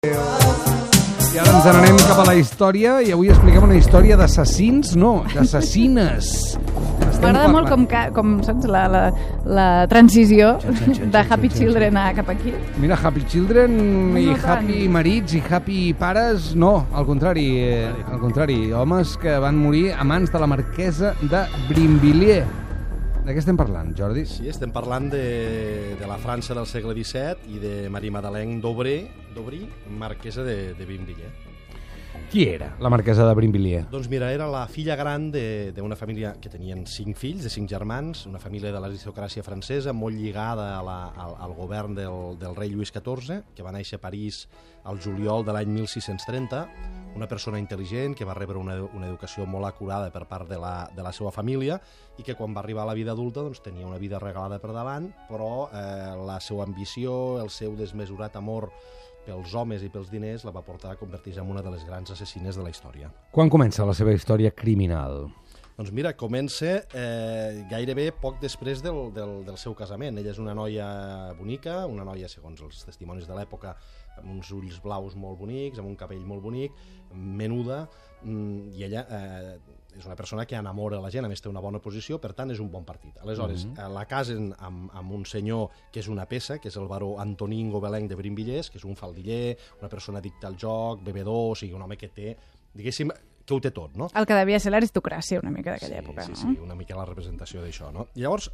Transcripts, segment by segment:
I ara ens n'anem cap a la història i avui expliquem una història d'assassins, no, d'assassines. M'agrada molt com saps, la transició de Happy Children a cap aquí. Mira, Happy Children i Happy marits i Happy pares, no, al contrari, homes que van morir a mans de la marquesa de Brinvilliers. De què estem parlant, Jordi? Sí, estem parlant de la França del segle XVII i de Marie-Madeleine d'Aubry, marquesa de Brinvilliers. Qui era la marquesa de Brinvilliers? Doncs mira, era la filla gran d'una família que tenien 5 fills, de 5 germans, una família de l'aristocràcia francesa molt lligada al govern del rei Lluís XIV, que va néixer a París al juliol de l'any 1630, una persona intel·ligent que va rebre una educació molt acurada per part de la seva família i que quan va arribar a la vida adulta doncs, tenia una vida regalada per davant, però la seva ambició, el seu desmesurat amor pels homes i pels diners la va portar a convertir-se en una de les grans assassines de la història. Quan comença la seva història criminal? Doncs mira, comença gairebé poc després del seu casament. Ella és una noia bonica, una noia, segons els testimonis de l'època, amb uns ulls blaus molt bonics, amb un cabell molt bonic, menuda, i ella és una persona que enamora la gent, a més té una bona posició, per tant és un bon partit. Aleshores, la casen amb un senyor que és una peça, que és el baró Antonin Gobelin de Brinvilliers, que és un faldiller, una persona addicta al joc, bevedor, o sigui, un home que té, diguéssim, que ho té tot, no? El que devia ser l'aristocràcia una mica d'aquella època, no? Sí, una mica la representació d'això, no? I llavors,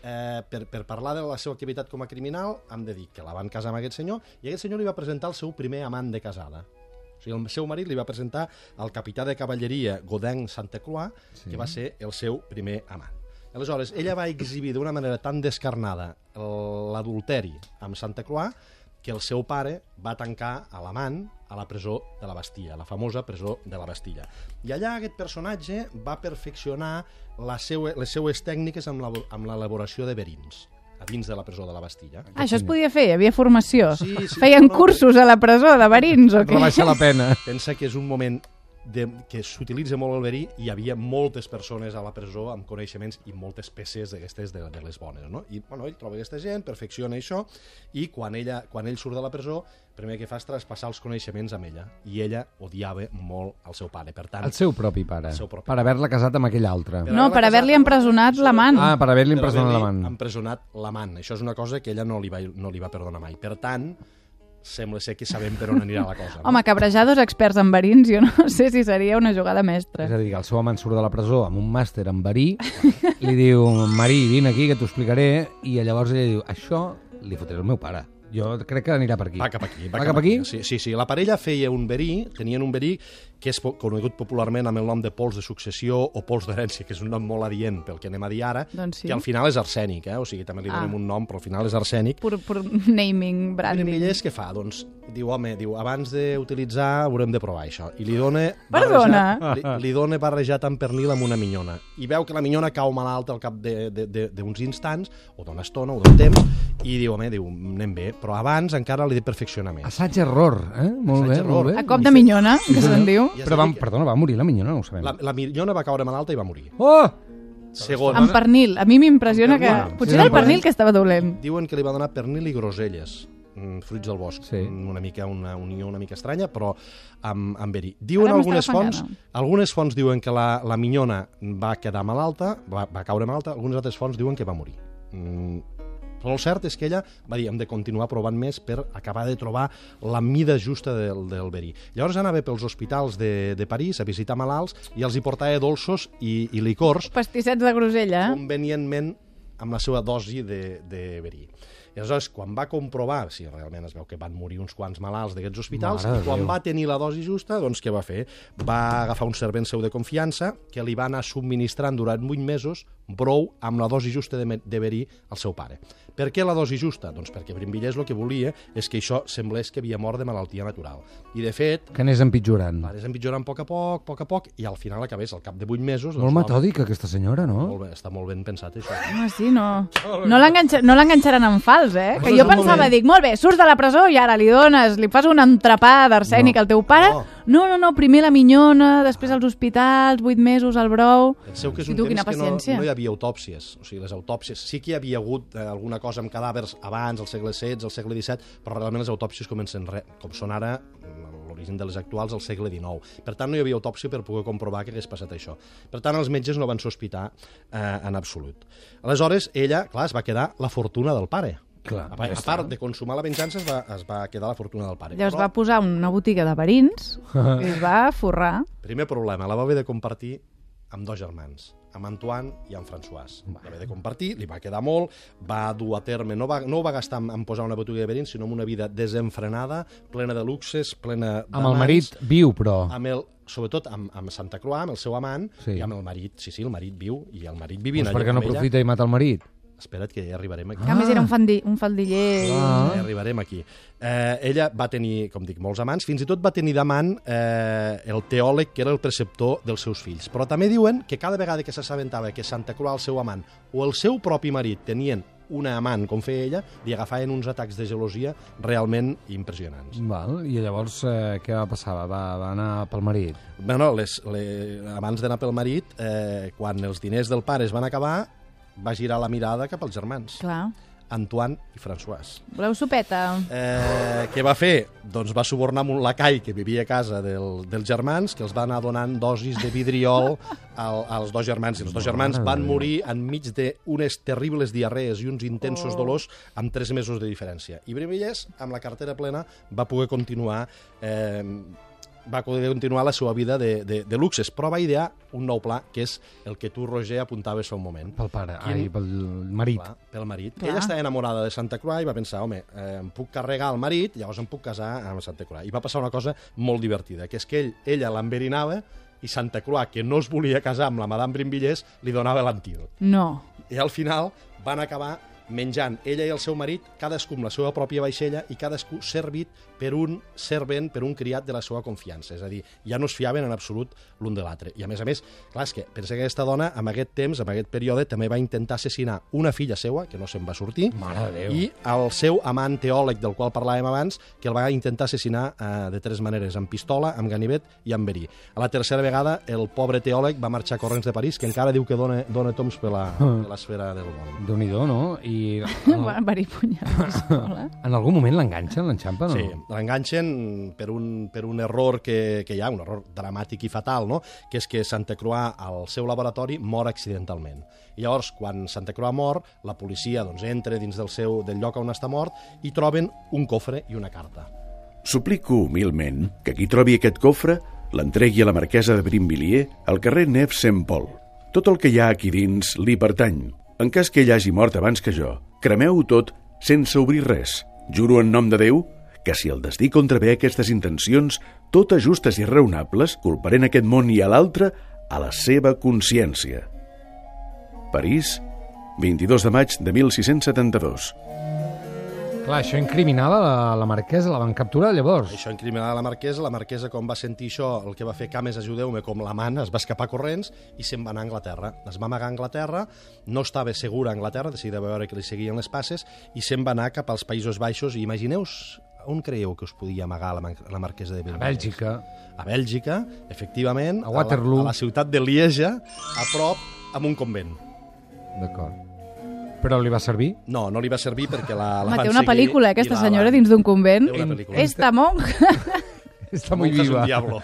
per parlar de la seva activitat com a criminal, hem de dir que la van casar amb aquest senyor i aquest senyor li va presentar el seu primer amant de casada. O sigui, el seu marit li va presentar al capità de cavalleria Gaudin Santecroix, que va ser el seu primer amant. Aleshores, ella va exhibir d'una manera tan descarnada l'adulteri amb Santecroix que el seu pare va tancar a l'amant a la presó de la Bastilla, la famosa presó de la Bastilla. I allà aquest personatge va perfeccionar les seues tècniques amb l'elaboració de verins a dins de la presó de la Bastilla. Això es podia fer? Hi havia formació? Sí, Feien cursos a la presó de verins o què? Rebaixa la pena. Pensa que és un moment que s'utilitza molt el verí i hi havia moltes persones a la presó amb coneixements i moltes peces d'aquestes de les bones, no? I bueno, ell troba aquesta gent, perfecciona això i quan ell surt de la presó, el primer que fa és traspassar els coneixements amb ella i ella odiava molt el seu pare. Per tant, El seu propi pare. Per haver-la casat amb aquell altre. No, per haver-li empresonat l'amant. Ah, per haver-li empresonat l'amant. Empresonat l'amant. Això és una cosa que ella no li va perdonar mai. Per tant, sembla ser que sabem per on anirà la cosa. Home, cabrejar dos experts en verins, jo no sé si seria una jugada mestra. És a dir, que el seu amant surt de la presó amb un màster en verí, li diu, Marí, vine aquí que t'ho explicaré, i llavors ella diu, això li fotré el meu pare. Jo crec que anirà per aquí. Va cap aquí. Va cap aquí? Sí. La parella feia un verí, tenien un verí que és conegut popularment amb el nom de pols de successió o pols d'herència, que és un nom molt adient pel que anem a dir ara, doncs sí. Que al final és arsènic, o sigui, també li donem un nom, però al final és arsènic. Pur naming, branding. Brinvilliers què fa? Doncs diu, abans d'utilitzar haurem de provar això. I li dona... Perdona? Li dona barrejat amb pernil amb una minyona. I veu que la minyona cau malalta al cap d'uns instants, o d'una estona, o d'un temps, i diu, anem bé, però abans encara l'he de perfeccionar més. Assaig-error, Molt bé. A cop de minyona, que se'n diu. Però, perdona, va morir la minyona? No ho sabem. La minyona va caure malalta i va morir. Oh! Amb pernil. A mi m'impressiona que... Potser era el pernil que estava dolent. Diuen que li va donar pernil i groselles, fruits del bosc. Sí. Una unió una mica estranya, però amb verí. Diuen algunes fonts diuen que la minyona va quedar malalta, va caure malalta, algunes altres fonts diuen que va morir. Però el cert és que ella va dir hem de continuar provant més per acabar de trobar la mida justa del verí. Llavors anava pels hospitals de París a visitar malalts i els hi portava dolços i licors. Pastissets de grosella. Convenientment amb la seva dosi de verí. I aleshores, quan va comprovar, si realment es veu que van morir uns quants malalts d'aquests hospitals, i quan va tenir la dosi justa, doncs què va fer? Va agafar un servent seu de confiança que li va anar subministrant durant 8 mesos brou amb la dosi justa de verí al seu pare. Per què la dosi justa? Doncs perquè Brinvilliers el que volia és que això semblés que havia mort de malaltia natural. I de fet... Que anés empitjorant. Anés empitjorant a poc a poc, i al final acabés al cap de 8 mesos... Molt metòdica aquesta senyora, no? Molt bé, està molt ben pensat això. Home, sí, no l'enganxaran en fals. brutals, que jo pensava, dic, molt bé, surts de la presó i ara li fas un entrepà d'arsènic al teu pare. No, primer la minyona, després als hospitals, 8 mesos al brou. Penseu que és un temps que no hi havia autòpsies. O sigui, les autòpsies sí que hi havia hagut alguna cosa amb cadàvers abans, al segle XVI, al segle XVII, però realment les autòpsies comencen, com són ara, l'origen de les actuals, al segle XIX. Per tant, no hi havia autòpsia per poder comprovar que hagués passat això. Per tant, els metges no van sospitar en absolut. Aleshores, ella, clar, es va quedar la fortuna del pare. Clar, a part de consumar la venjança, es va quedar la fortuna del pare. Llavors va posar una botiga de verins i es va forrar. Primer problema, la va haver de compartir amb 2 germans, amb Antoine i amb François. Va haver de compartir, li va quedar molt, va dur a terme, no ho va gastar en posar una botiga de verins, sinó en una vida desenfrenada, plena de luxes, plena d'amants. Amb el marit viu, però... Sobretot amb Santa Croix, amb el seu amant, i amb el marit. Sí, el marit viu, i el marit vivint allà. Per què no aprofita i mata el marit? Espera't, que ja arribarem aquí. A més, era un faldiller. Ja arribarem aquí. Ella va tenir, com dic, molts amants, fins i tot va tenir d'amant el teòleg que era el preceptor dels seus fills. Però també diuen que cada vegada que s'assabentava que Santa Croix, el seu amant, o el seu propi marit tenien una amant, com feia ella, li agafaven uns atacs de gelosia realment impressionants. I llavors què va passar? Va anar pel marit? Bueno, abans d'anar pel marit, quan els diners del pare es van acabar, va girar la mirada cap als germans. Clar. Antoine i François. Voleu sopeta? Què va fer? Doncs va subornar un lacai que vivia a casa dels germans, que els va anar donant dosis de vidriol als 2 germans. I els 2 germans van morir enmig d'unes terribles diarrees i uns intensos dolors amb 3 mesos de diferència. I Brimvillers, amb la cartera plena, va poder continuar la seva vida de luxes, però va idear un nou pla, que és el que tu, Roger, apuntaves fa un moment. Pel pare, pel marit. Clar, pel marit. Ella estava enamorada de Santa Croix i va pensar, home, em puc carregar el marit, llavors em puc casar amb Santa Croix. I va passar una cosa molt divertida, que és que ella l'enverinava i Santa Croix, que no es volia casar amb la Madame Brimvillers, li donava l'antídot. No. I al final van acabar menjant ella i el seu marit, cadascú amb la seva pròpia vaixella i cadascú servit per un servent, per un criat de la seva confiança. És a dir, ja no es fiaven en absolut l'un de l'altre. I a més, clar, és que pensa que aquesta dona, en aquest temps, en aquest període, també va intentar assassinar una filla seva, que no se'n va sortir, i el seu amant teòleg, del qual parlàvem abans, que el va intentar assassinar de 3 maneres, amb pistola, amb ganivet i amb verí. A la tercera vegada, el pobre teòleg va marxar corrents de París, que encara diu que dona toms per l'esfera del món. Déu-n'hi-do, no? Verí punyals. En algun moment l'enganxen, l'enxampen? Sí, l'enganxen per un error que hi ha, un error dramàtic i fatal, no? Que és que Santa Croix, al seu laboratori, mor accidentalment. I llavors, quan Santa Croix mor, la policia entra dins del lloc on està mort i troben un cofre i una carta. Suplico humilment que qui trobi aquest cofre l'entregui a la marquesa de Brimvilliers al carrer Neuf-Saint-Paul. Tot el que hi ha aquí dins li pertany. En cas que ell hagi mort abans que jo, cremeu-ho tot sense obrir res. Juro en nom de Déu que si el destí contravé aquestes intencions, totes justes i raonables, culparent aquest món i a l'altre a la seva consciència. París, 22 de maig de 1672. Clar, això incriminava la marquesa, la van capturar llavors. Això incriminava la marquesa, com va sentir això, el que va fer Cames, ajudeu-me, com l'amant, es va escapar corrents i se'n va anar a Anglaterra. Es va amagar a Anglaterra, no estava segura a Anglaterra, de seguida va veure que li seguien les passes, i se'n va anar cap als Països Baixos, i imagineu-vos on creieu que us podia amagar la marquesa de Brimvillers? A Bèlgica. A Bèlgica, efectivament. A Waterloo. A la ciutat de Lieja, a prop, amb un convent. D'acord. Però li va servir? No, no li va servir perquè la van seguir. Té una pel·lícula, aquesta senyora, dins d'un convent. Esta monja. Està muy viva. Un diablo.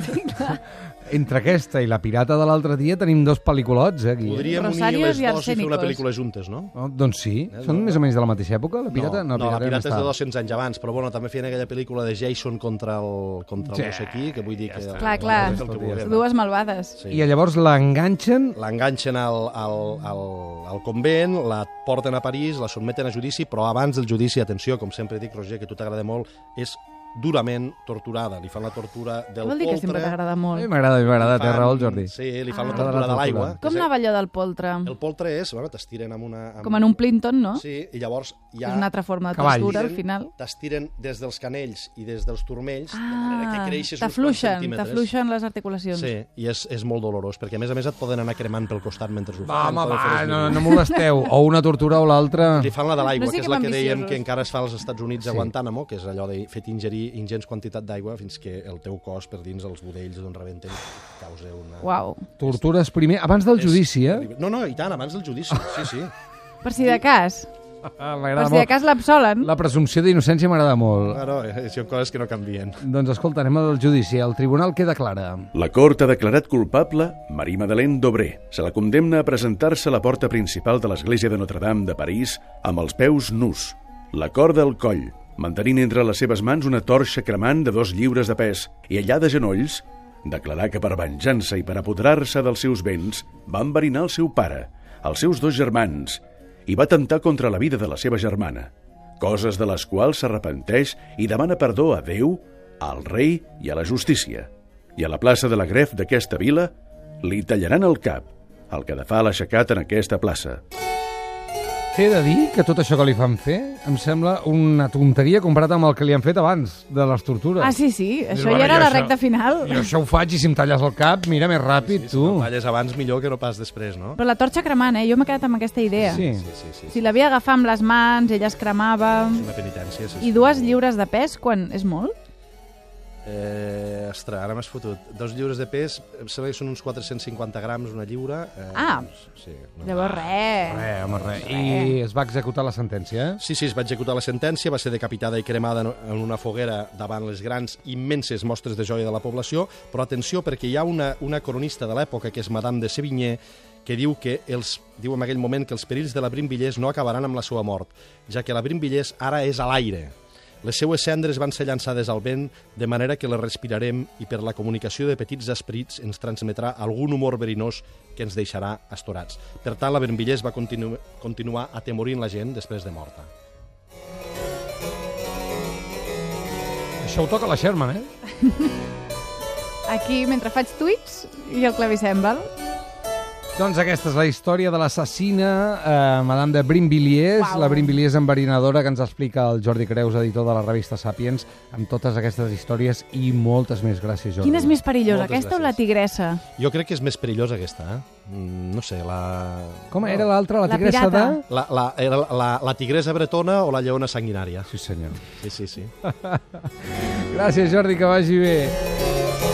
Entre aquesta i la pirata de l'altre dia tenim 2 pel·lículots, aquí. Podríem unir les dos i fer una pel·lícula juntes, no? Doncs sí. Són més o menys de la mateixa època, la pirata? No, la pirata és de 200 anys abans, però bueno, també feien aquella pel·lícula de Jason contra el no sé qui, que vull dir que... Clar, dues malvades. I llavors l'enganxen? L'enganxen al convent, la porten a París, la sotmeten a judici, però abans del judici, atenció, com sempre dic, Roger, que tu t'agrada molt, és durament torturada. Li fan la tortura del Vol dir que sempre poltre. t'agrada A mi molt. m'agrada, té raó el Jordi. Sí, li fan la Ah. tortura de l'aigua. Com anava allò del poltre? El poltre és, bueno, t'estiren amb una... Com en un Plinton, no? Sí, i llavors ja... És una altra forma de Cavall. tortura, al final. T'estiren des dels canells i des dels turmells, de manera que creixes uns quants T'afluixen centímetres. les articulacions. Sí, i és molt dolorós, perquè a més et poden anar cremant pel costat mentre ho Va, fan. home, poden fer va, les no, mil. no molesteu. O una tortura o l'altra. Li fan la de l'aigua, No que és siguem la que dèiem ambiciosos. que encara es fa als Estats Units a Sí. Guantánamo, que és allò de fet ingerir ingents quantitat d'aigua fins que el teu cos per dins els budells d'on rebenten causa una... Uau. Tortures primer, abans del judici, eh? No, no, i tant, abans del judici, sí, sí. Per si de cas. Ah, Per m'agrada si de molt. cas l'absolen. La presumpció d'innocència m'agrada molt. Claro, són coses que no canvien. Doncs escolta, anem al judici. El tribunal queda clara. La Cort ha declarat culpable Marie-Madeleine Dobré. Se la condemna a presentar-se a la porta principal de l'església de Notre-Dame de París amb els peus nus, la corda al coll, mantenint entre les seves mans una torxa cremant de 2 lliures de pes i allà de genolls declarar que per venjança i per apoderar-se dels seus béns va enverinar el seu pare, els seus 2 germans i va atemptar contra la vida de la seva germana, coses de les quals s'arrepenteix i demana perdó a Déu, al rei i a la justícia. I a la plaça de la Gref d'aquesta vila li tallaran el cap, el que de fa l'ha aixecat en aquesta plaça. He de dir que tot això que li fan fer em sembla una tonteria comparat amb el que li han fet abans de les tortures. Ah, sí, sí. Això Bueno, ja era jo la això- recta final. Jo això ho faig i si em talles el cap, mira, més ràpid, Si tu. no talles abans, millor que no pas després, no? Però la torxa cremant, Jo m'he quedat amb aquesta idea. Sí. Sí. Si l'havia d'agafar amb les mans, ella es cremava... Una penitència, sí. I 2 lliures de pes, quan és molt? Ostres, ara m'has fotut. 2 lliures de pes, em sembla que són uns 450 grams, una lliura. Ah. Sí, no. Llavors, res. Home, res. I es va executar la sentència, eh? Sí, es va executar la sentència, va ser decapitada i cremada en una foguera davant les grans, immenses mostres de joia de la població, però atenció, perquè hi ha una cronista de l'època, que és Madame de Sévigné, que diu diu en aquell moment que els perills de la Brimvillers no acabaran amb la seva mort, ja que la Brimvillers ara és a l'aire. Les seues cendres van ser llançades al vent, de manera que les respirarem i per la comunicació de petits esperits ens transmetrà algun humor verinós que ens deixarà astorats. Per tant, la Brimvillers va continuar atemorint la gent després de morta. Això ho toca la Sherman, eh? Aquí, mentre faig tuits, i el clavicèmbal. Doncs aquesta és la història de l'assassina Madame de Brimvilliers, Uau. la Brimvilliers enverinadora que ens explica el Jordi Creus, editor de la revista Sapiens, amb totes aquestes històries i moltes més. Gràcies, Jordi. Quina és més perillosa, Moltes aquesta o la gràcies. tigressa? Jo crec que és més perillosa aquesta, no sé, Com era l'altra, la La tigressa de... pirata. era la tigresa bretona o la lleona sanguinària. Sí, senyor. Sí. Gràcies, Jordi, que vagi bé.